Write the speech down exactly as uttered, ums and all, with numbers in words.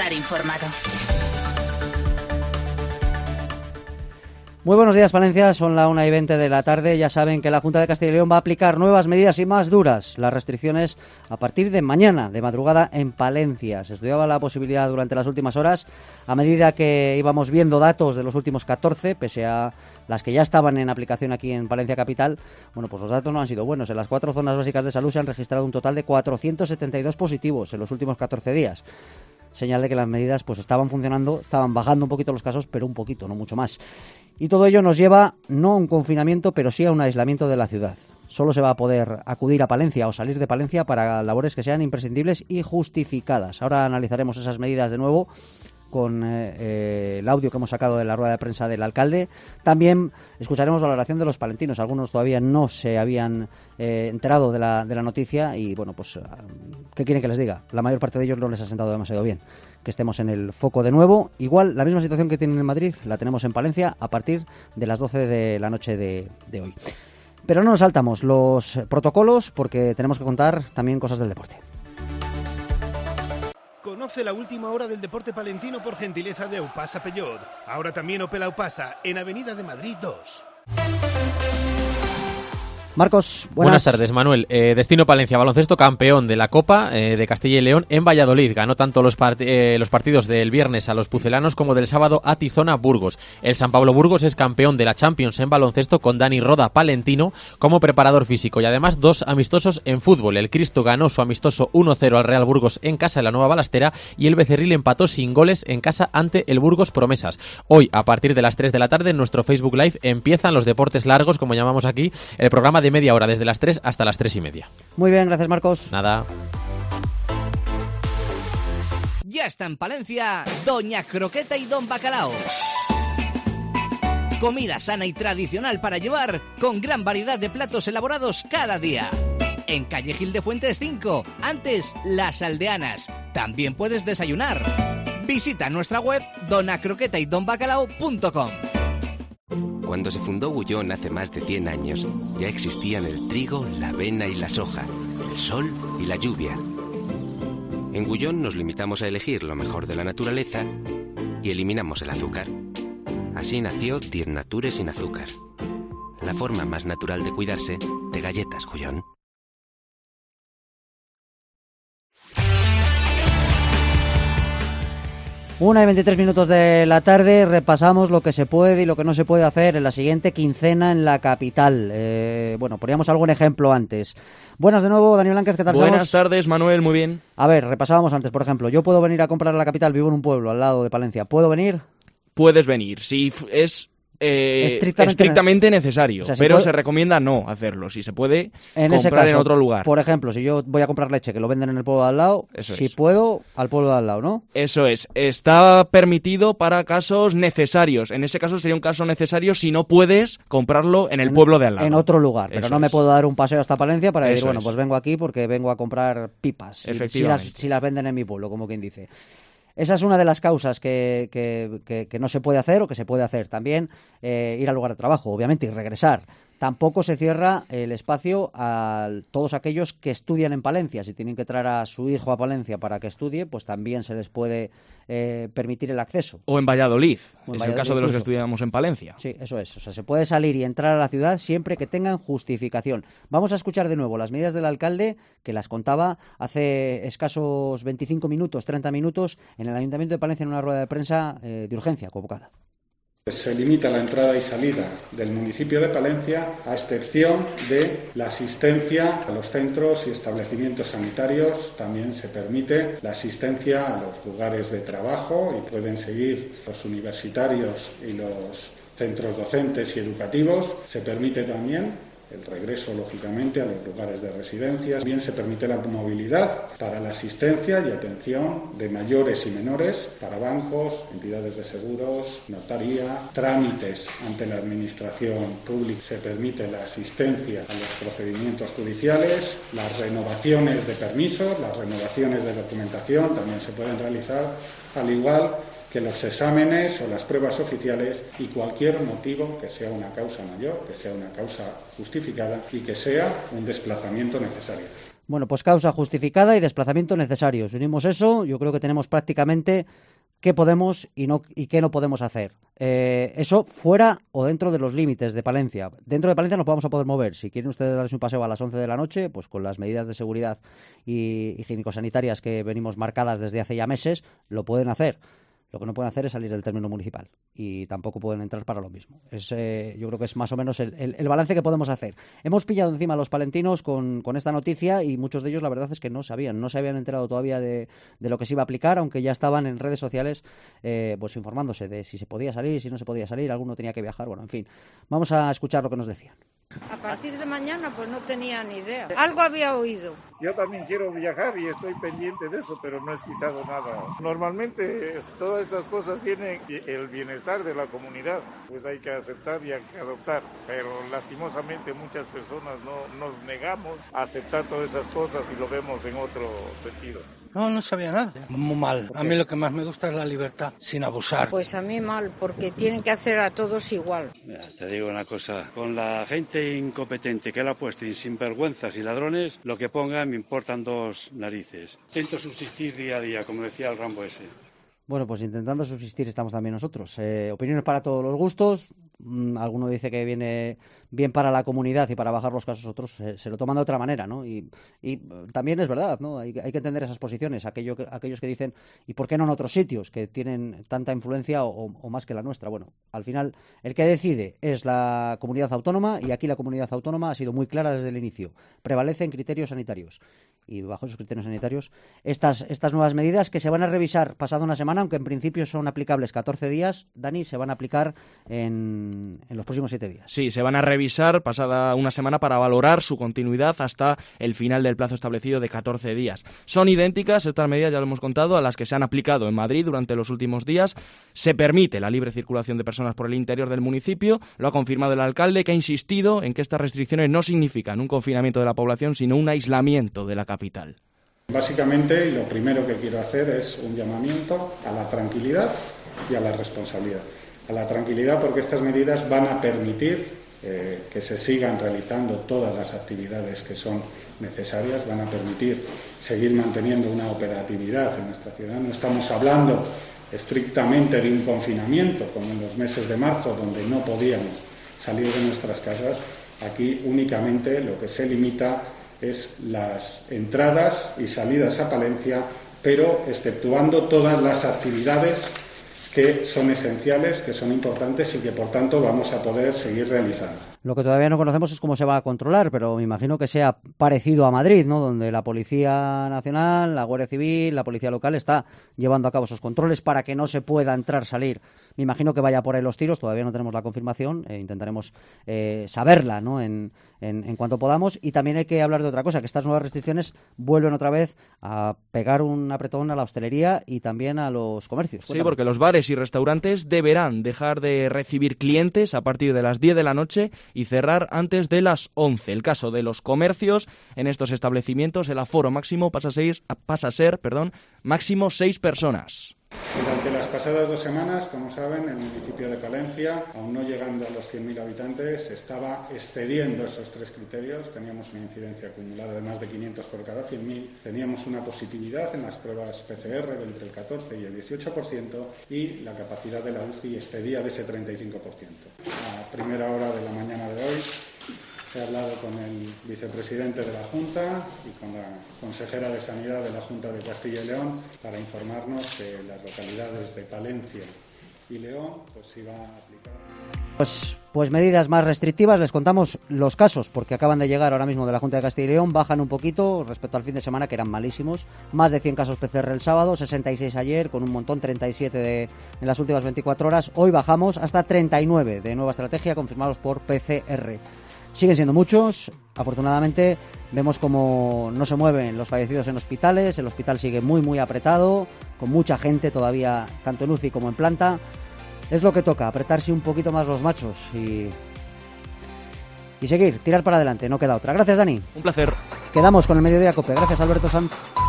estar informado. Muy buenos días, Palencia. Son la una y veinte de la tarde. Ya saben que la Junta de Castilla y León va a aplicar nuevas medidas y más duras. Las restricciones a partir de mañana, de madrugada, en Palencia. Se estudiaba la posibilidad durante las últimas horas, a medida que íbamos viendo datos de los últimos catorce, pese a las que ya estaban en aplicación aquí en Palencia Capital. Bueno, pues los datos no han sido buenos. En las cuatro zonas básicas de salud se han registrado un total de cuatrocientos setenta y dos positivos en los últimos catorce días. Señal de que las medidas pues estaban funcionando, estaban bajando un poquito los casos, pero un poquito, no mucho más. Y todo ello nos lleva no a un confinamiento, pero sí a un aislamiento de la ciudad. Solo se va a poder acudir a Palencia o salir de Palencia para labores que sean imprescindibles y justificadas. Ahora analizaremos esas medidas de nuevo con eh, eh, el audio que hemos sacado de la rueda de prensa del alcalde. También escucharemos la valoración de los palentinos. Algunos todavía no se habían eh, enterado de la, de la noticia y, bueno, pues, ¿qué quieren que les diga? La mayor parte de ellos no les ha sentado demasiado bien que estemos en el foco de nuevo. Igual, la misma situación que tienen en Madrid la tenemos en Palencia a partir de las doce de la noche de, de hoy. Pero no nos saltamos los protocolos porque tenemos que contar también cosas del deporte. Conoce la última hora del deporte palentino por gentileza de Aupasa Peugeot. Ahora también Opel Aupasa, en Avenida de Madrid dos. Marcos, buenas, buenas tardes, Manuel. Eh, Destino Palencia, baloncesto campeón de la Copa eh, de Castilla y León en Valladolid. Ganó tanto los, part- eh, los partidos del viernes a los pucelanos como del sábado a Tizona Burgos. El San Pablo Burgos es campeón de la Champions en baloncesto con Dani Roda Palentino como preparador físico y además dos amistosos en fútbol. El Cristo ganó su amistoso uno cero al Real Burgos en casa en la Nueva Balastera y el Becerril empató sin goles en casa ante el Burgos Promesas. Hoy, a partir de las tres de la tarde, en nuestro Facebook Live empiezan los deportes largos, como llamamos aquí, el programa de media hora, desde las tres hasta las tres y media. Muy bien, gracias, Marcos. Nada. Ya está en Palencia Doña Croqueta y Don Bacalao. Comida sana y tradicional para llevar, con gran variedad de platos elaborados cada día. En calle Gil de Fuentes cinco, antes Las Aldeanas. También puedes desayunar. Visita nuestra web dona croqueta y don bacalao punto com. Cuando se fundó Gullón hace más de cien años, ya existían el trigo, la avena y la soja, el sol y la lluvia. En Gullón nos limitamos a elegir lo mejor de la naturaleza y eliminamos el azúcar. Así nació diez Nature sin azúcar. La forma más natural de cuidarse de galletas Gullón. Una y veintitrés minutos de la tarde, repasamos lo que se puede y lo que no se puede hacer en la siguiente quincena en la capital. Eh, bueno, poníamos algún ejemplo antes. Buenas de nuevo, Daniel Blanquez, ¿qué tal estamos? Buenas tardes, Manuel, muy bien. A ver, repasábamos antes, por ejemplo, yo puedo venir a comprar a la capital, vivo en un pueblo al lado de Palencia, ¿puedo venir? Puedes venir, si es... Eh, estrictamente, estrictamente necesario, o sea, si pero puede... se recomienda no hacerlo, si se puede en comprar ese caso, en otro lugar. Por ejemplo, si yo voy a comprar leche que lo venden en el pueblo de al lado, Eso si es. puedo, al pueblo de al lado, ¿no? Eso es, está permitido para casos necesarios, en ese caso sería un caso necesario si no puedes comprarlo en el en, pueblo de al lado. En otro lugar, pero Eso no me es. puedo dar un paseo hasta Palencia para Eso decir, bueno, es. pues vengo aquí porque vengo a comprar pipas, Efectivamente. Si, si, las, si las venden en mi pueblo, como quien dice. Esa es una de las causas que, que, que, que no se puede hacer o que se puede hacer. También eh, ir al lugar de trabajo, obviamente, y regresar. Tampoco se cierra el espacio a todos aquellos que estudian en Palencia. Si tienen que traer a su hijo a Palencia para que estudie, pues también se les puede eh, permitir el acceso. O en Valladolid, o en es Valladolid el caso de los que estudiamos en Palencia. Sí, eso es. O sea, se puede salir y entrar a la ciudad siempre que tengan justificación. Vamos a escuchar de nuevo las medidas del alcalde, que las contaba hace escasos veinticinco minutos, treinta minutos, en el Ayuntamiento de Palencia en una rueda de prensa eh, de urgencia convocada. Se limita la entrada y salida del municipio de Palencia a excepción de la asistencia a los centros y establecimientos sanitarios. También se permite la asistencia a los lugares de trabajo y pueden seguir los universitarios y los centros docentes y educativos. Se permite también el regreso, lógicamente, a los lugares de residencia. También se permite la movilidad para la asistencia y atención de mayores y menores, para bancos, entidades de seguros, notaría, trámites ante la administración pública. Se permite la asistencia a los procedimientos judiciales, las renovaciones de permisos, las renovaciones de documentación también se pueden realizar, al igual que los exámenes o las pruebas oficiales y cualquier motivo que sea una causa mayor, que sea una causa justificada y que sea un desplazamiento necesario. Bueno, pues causa justificada y desplazamiento necesario. Si unimos eso, yo creo que tenemos prácticamente qué podemos y no y qué no podemos hacer. Eh, eso fuera o dentro de los límites de Palencia. Dentro de Palencia nos vamos a poder mover. Si quieren ustedes darse un paseo a las once de la noche, pues con las medidas de seguridad y higiénico-sanitarias que venimos marcadas desde hace ya meses, lo pueden hacer. Lo que no pueden hacer es salir del término municipal y tampoco pueden entrar para lo mismo. Es, eh, yo creo que es más o menos el, el, el balance que podemos hacer. Hemos pillado encima a los palentinos con, con esta noticia y muchos de ellos la verdad es que no sabían, no se habían enterado todavía de, de lo que se iba a aplicar, aunque ya estaban en redes sociales eh, pues informándose de si se podía salir, si no se podía salir, alguno tenía que viajar, bueno, en fin. Vamos a escuchar lo que nos decían. A partir de mañana pues no tenía ni idea. Algo había oído. Yo también quiero viajar y estoy pendiente de eso, pero no he escuchado nada. Normalmente es, todas estas cosas vienen el bienestar de la comunidad, pues hay que aceptar y hay que adoptar. Pero lastimosamente muchas personas no nos negamos a aceptar todas esas cosas y lo vemos en otro sentido. No, no sabía nada. Muy mal. A mí lo que más me gusta es la libertad, sin abusar. Pues a mí mal, porque tienen que hacer a todos igual. Mira, te digo una cosa, con la gente incompetente que la ha puesto y sinvergüenzas y ladrones, lo que pongan me importan dos narices. Intento subsistir día a día, como decía el Rambo ese. Bueno, pues intentando subsistir estamos también nosotros. Eh, opiniones para todos los gustos. Mm, alguno dice que viene bien para la comunidad y para bajar los casos, otros eh, se lo toman de otra manera, ¿no? Y, y también es verdad, ¿no? Hay, hay que entender esas posiciones. Aquello que, aquellos que dicen, ¿y por qué no en otros sitios que tienen tanta influencia o, o más que la nuestra? Bueno, al final el que decide es la comunidad autónoma y aquí la comunidad autónoma ha sido muy clara desde el inicio. Prevalecen criterios sanitarios. Y bajo esos criterios sanitarios, estas, estas nuevas medidas que se van a revisar pasada una semana, aunque en principio son aplicables catorce días, Dani, se van a aplicar en, en los próximos siete días. Sí, se van a revisar pasada una semana para valorar su continuidad hasta el final del plazo establecido de catorce días. Son idénticas estas medidas, ya lo hemos contado, a las que se han aplicado en Madrid durante los últimos días. Se permite la libre circulación de personas por el interior del municipio, lo ha confirmado el alcalde, que ha insistido en que estas restricciones no significan un confinamiento de la población, sino un aislamiento de la capital. Básicamente, y lo primero que quiero hacer es un llamamiento a la tranquilidad y a la responsabilidad. A la tranquilidad porque estas medidas van a permitir eh, que se sigan realizando todas las actividades que son necesarias, van a permitir seguir manteniendo una operatividad en nuestra ciudad. No estamos hablando estrictamente de un confinamiento, como en los meses de marzo, donde no podíamos salir de nuestras casas. Aquí únicamente lo que se limita es las entradas y salidas a Palencia, pero exceptuando todas las actividades que son esenciales, que son importantes y que por tanto vamos a poder seguir realizando. Lo que todavía no conocemos es cómo se va a controlar, pero me imagino que sea parecido a Madrid, ¿no? Donde la Policía Nacional, la Guardia Civil, la Policía Local está llevando a cabo esos controles para que no se pueda entrar, salir. Me imagino que vaya por ahí los tiros, todavía no tenemos la confirmación, eh, intentaremos eh, saberla, ¿no? En, en, en cuanto podamos. Y también hay que hablar de otra cosa, que estas nuevas restricciones vuelven otra vez a pegar un apretón a la hostelería y también a los comercios. Cuéntame. Sí, porque los bares y restaurantes deberán dejar de recibir clientes a partir de las diez de la noche y cerrar antes de las once. El caso de los comercios, en estos establecimientos el aforo máximo pasa a ser, pasa a ser perdón, máximo seis personas. Durante las pasadas dos semanas, como saben, el municipio de Palencia, aún no llegando a los cien mil habitantes, estaba excediendo esos tres criterios. Teníamos una incidencia acumulada de más de quinientos por cada cien mil. Teníamos una positividad en las pruebas P C R de entre el catorce y el dieciocho por ciento y la capacidad de la U C I excedía de ese treinta y cinco por ciento. A primera hora de la mañana de hoy he hablado con el vicepresidente de la Junta y con la consejera de Sanidad de la Junta de Castilla y León para informarnos que las localidades de Palencia y León pues iba a aplicar. Pues, pues medidas más restrictivas, les contamos los casos porque acaban de llegar ahora mismo de la Junta de Castilla y León, bajan un poquito respecto al fin de semana que eran malísimos, más de cien casos P C R el sábado, sesenta y seis ayer con un montón, treinta y siete de, en las últimas veinticuatro horas, hoy bajamos hasta treinta y nueve de nueva estrategia confirmados por P C R. Siguen siendo muchos, afortunadamente vemos como no se mueven los fallecidos en hospitales, el hospital sigue muy muy apretado, con mucha gente todavía, tanto en U C I como en planta. Es lo que toca, apretarse un poquito más los machos y, y seguir, tirar para adelante, no queda otra. Gracias, Dani. Un placer. Quedamos con el Mediodía Cope. Gracias, Alberto Sanz.